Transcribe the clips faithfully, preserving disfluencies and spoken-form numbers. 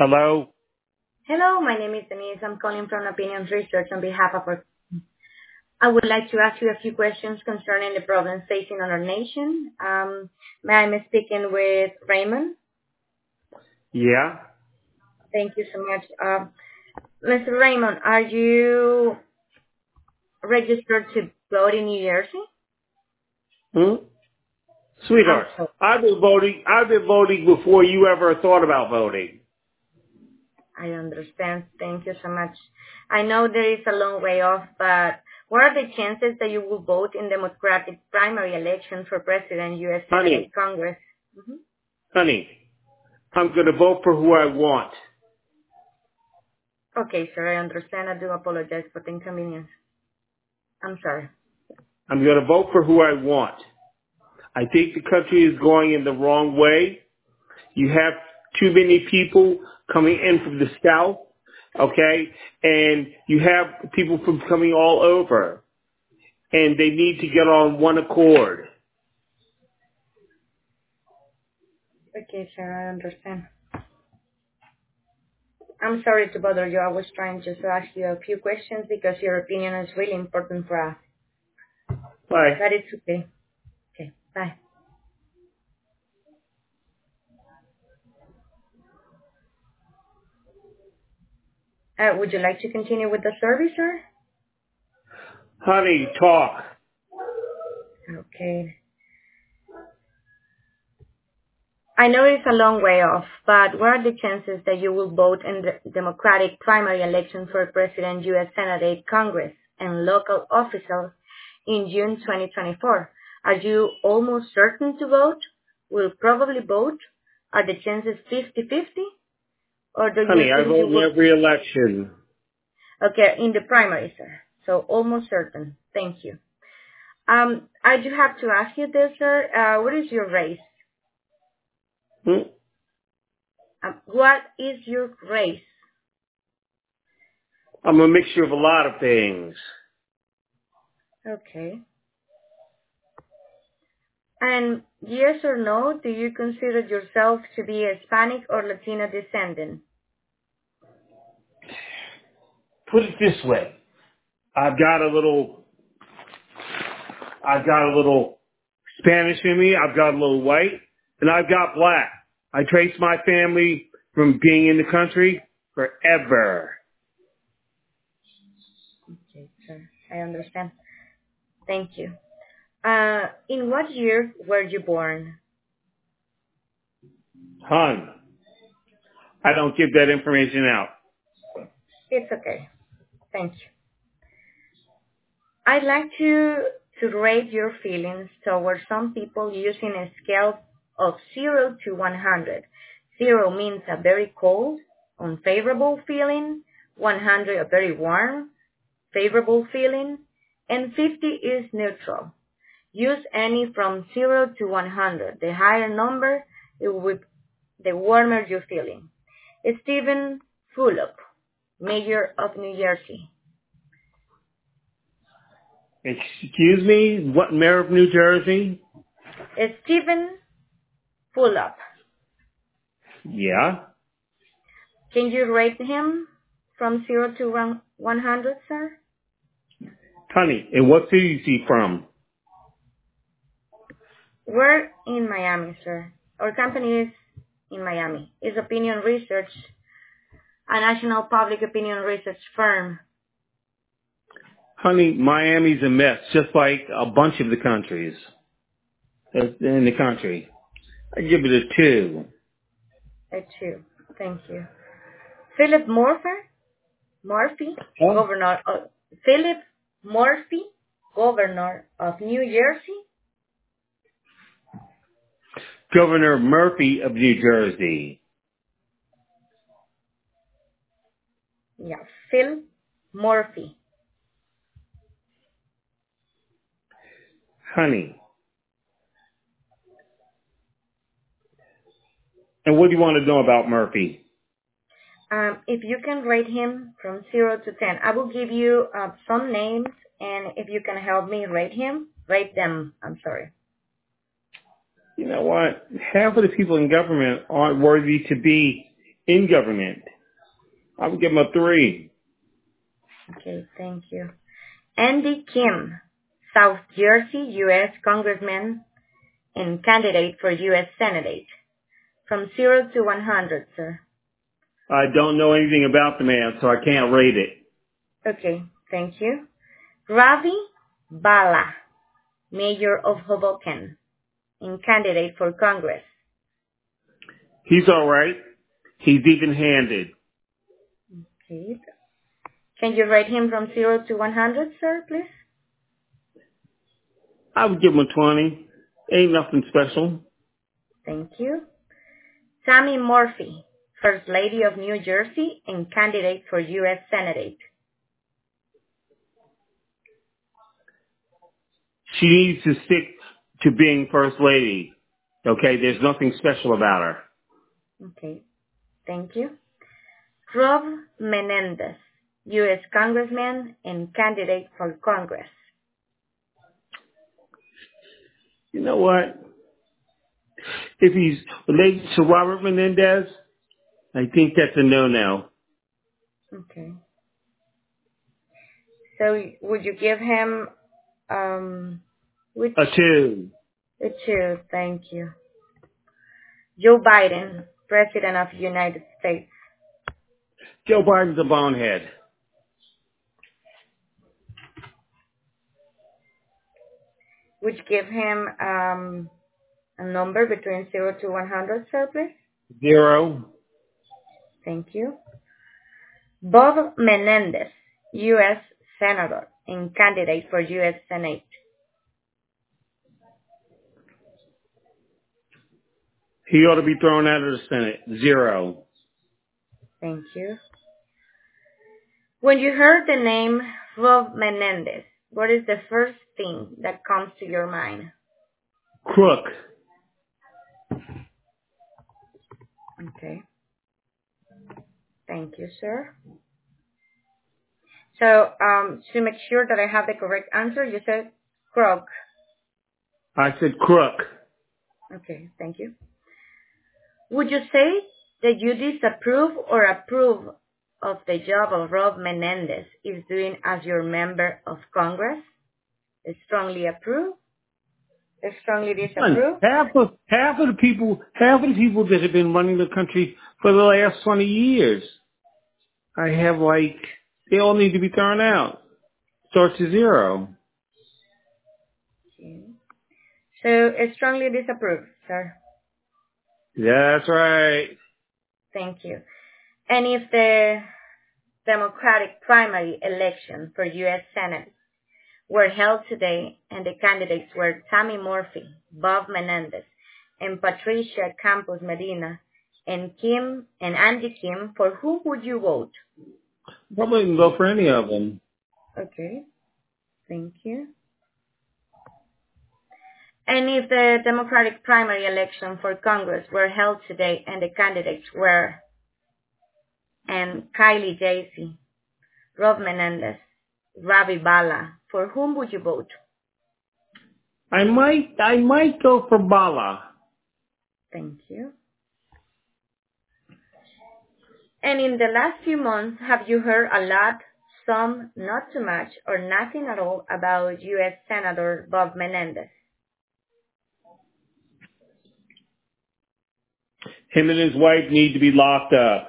Hello? Hello, my name is Denise. I'm calling from Opinion Research on behalf of our... I would like to ask you a few questions concerning the problems facing our nation. Um, may I be speaking with Raymond? Yeah? Thank you so much. Um, Mister Raymond, are you registered to vote in New Jersey? Hmm? I'm Sweetheart, so I've been voting, I've been voting before you ever thought about voting. I understand. Thank you so much. I know there is a long way off, but what are the chances that you will vote in Democratic primary election for President, U S Senate, and Honey, Congress? Mhm. honey, I'm gonna vote for who I want. Okay, sir, I understand. I do apologize for the inconvenience. I'm sorry. I'm gonna vote for who I want. I think the country is going in the wrong way. You have too many people coming in from the South, okay? And you have people from coming all over. And they need to get on one accord. Okay, sir, I understand. I'm sorry to bother you. I was trying just to ask you a few questions because your opinion is really important for us. Bye. But it's okay. Okay, bye. Uh, would you like to continue with the service, sir? Honey, talk. Okay. I know it's a long way off, but what are the chances that you will vote in the Democratic primary election for President, U S Senate, Congress, and local officials in June twenty twenty-four? Are you almost certain to vote? Will probably vote? Are the chances fifty-fifty? Or do you Honey, I think you vote in will... every election. Okay, in the primary, sir. So almost certain. Thank you. Um, I do have to ask you this, sir. Uh, what is your race? Hmm? Um, what is your race? I'm a mixture of a lot of things. Okay. And yes or no, do you consider yourself to be Hispanic or Latino descendant? Put it this way. I've got a little, I've got a little Spanish in me. I've got a little white and I've got black. I trace my family from being in the country forever. Okay, sir. I understand. Thank you. Uh, in what year were you born? Hun, I don't give that information out. It's okay. Thank you. I'd like to, to rate your feelings towards some people using a scale of zero to one hundred. zero means a very cold, unfavorable feeling, one hundred a very warm, favorable feeling, and fifty is neutral. Use any from zero to one hundred. The higher number, it will, the warmer you're feeling. Stephen Fulop, Mayor of New Jersey. Excuse me? What, mayor of New Jersey? Stephen Fulop. Yeah. Can you rate him from zero to one hundred, sir? Honey, and what city is he from? We're in Miami, sir. Our company is in Miami. It's Opinion Research, a national public opinion research firm. Honey, Miami's a mess, just like a bunch of the countries in the country. I give it a two. A two. Thank you. Philip Murphy, Murphy, Huh? Governor of, Philip Murphy, Governor of New Jersey. Governor Murphy of New Jersey. Yeah, Phil Murphy. Honey. And what do you want to know about Murphy? Um, if you can rate him from zero to ten, I will give you uh, some names, and if you can help me rate him, rate them. I'm sorry. You know what? Half of the people in government aren't worthy to be in government. I would give him a three. Okay, thank you. Andy Kim, South Jersey, U S Congressman and candidate for U S Senate. From zero to one hundred, sir. I don't know anything about the man, so I can't rate it. Okay, thank you. Ravi Bala, Mayor of Hoboken and candidate for Congress. He's all right. He's even-handed. Okay. Can you rate him from zero to one hundred, sir, please? I would give him a twenty. Ain't nothing special. Thank you. Tammy Murphy, First Lady of New Jersey and candidate for U S Senate. She needs to stick to being First Lady. Okay, there's nothing special about her. Okay, thank you. Rob Menendez, U S Congressman and candidate for Congress. You know what? If he's related to Robert Menendez, I think that's a no-no. Okay. So would you give him um which A two. a two? Thank you. Joe Biden, President of the United States. Joe Biden's a bonehead. Would you give him um a number between zero to one hundred, sir, please? Zero. Thank you. Bob Menendez, U S Senator and candidate for U S Senate. He ought to be thrown out of the Senate. Zero. Thank you. When you heard the name Rob Menendez, what is the first thing that comes to your mind? Crook. Okay. Thank you, sir. So, um, to make sure that I have the correct answer, you said crook. I said crook. Okay, thank you. Would you say that you disapprove or approve of the job of Rob Menendez is doing as your member of Congress? Strongly approve? Strongly disapprove? Half of half of the people, half of the people that have been running the country for the last twenty years, I have like they all need to be thrown out. Start to zero. Okay. So, strongly disapprove, sir. That's right. Thank you. And if the Democratic primary election for U S Senate were held today and the candidates were Tammy Murphy, Bob Menendez, and Patricia Campos Medina, and Kim and Andy Kim, for whom would you vote? Probably wouldn't go for any of them. Okay, thank you. And if the Democratic primary election for Congress were held today and the candidates were and Kylie Jacy, Rob Menendez, Ravi Bala, for whom would you vote? I might I might go for Bala. Thank you. And in the last few months, have you heard a lot, some not too much, or nothing at all about U S Senator Bob Menendez? Him and his wife need to be locked up.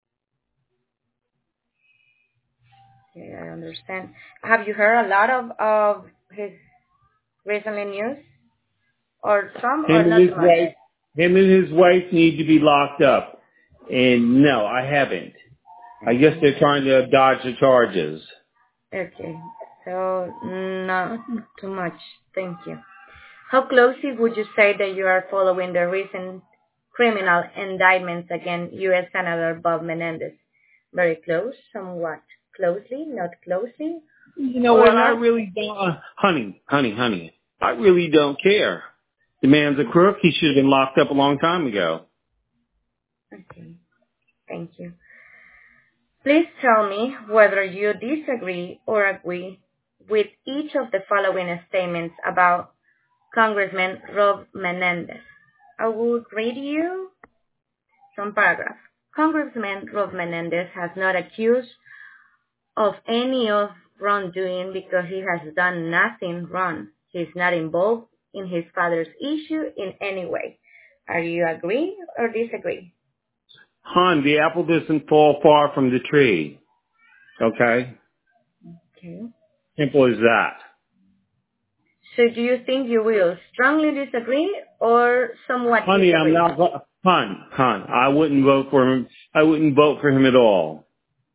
Okay, I understand. Have you heard a lot of, of his recently news? Or some, or Him and not his too much? wife him and his wife need to be locked up. And no, I haven't. I guess they're trying to dodge the charges. Okay, so not too much. Thank you. How closely would you say that you are following the recent criminal indictments against U S Senator Bob Menendez? Very close, somewhat closely, not closely, You know or what? I not? really don't. Uh, honey, honey, honey. I really don't care. The man's a crook. He should have been locked up a long time ago. Okay, thank you. Please tell me whether you disagree or agree with each of the following statements about Congressman Rob Menendez. I will read you some paragraphs. Congressman Rob Menendez has not accused of any of wrongdoing because he has done nothing wrong. He is not involved in his father's issue in any way. Are you agree or disagree? Hon, the apple doesn't fall far from the tree. Okay? Okay. Simple as that. So do you think you will strongly disagree or somewhat Honey, I'm disagree? not, vo- hon, hon, I wouldn't vote for him. I wouldn't vote for him at all.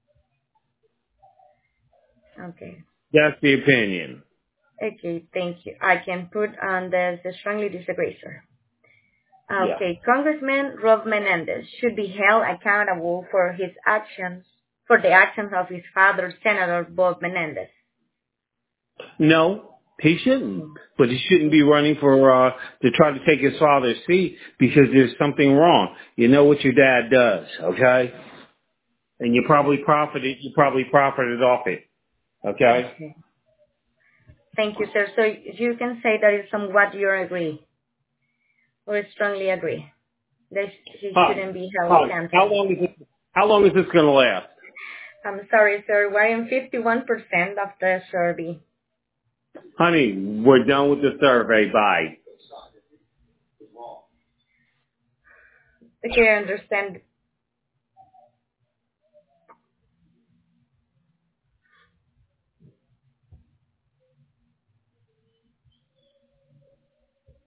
Okay. That's the opinion. Okay, thank you. I can put on the, the strongly disagree, sir. Yeah. Okay, Congressman Rob Menendez should be held accountable for his actions, for the actions of his father, Senator Bob Menendez. No, he shouldn't. But he shouldn't be running for, uh, to try to take his father's seat because there's something wrong. You know what your dad does, okay? And you probably profited, you probably profited off it, okay? Okay. Thank you, sir. So you can say that is somewhat you agree or strongly agree that he Huh. shouldn't be held Huh. How accountable. long is this, how long is this going to last? I'm sorry, sir. We're in fifty-one percent of the survey. Honey, we're done with the survey. Bye. Okay, I understand.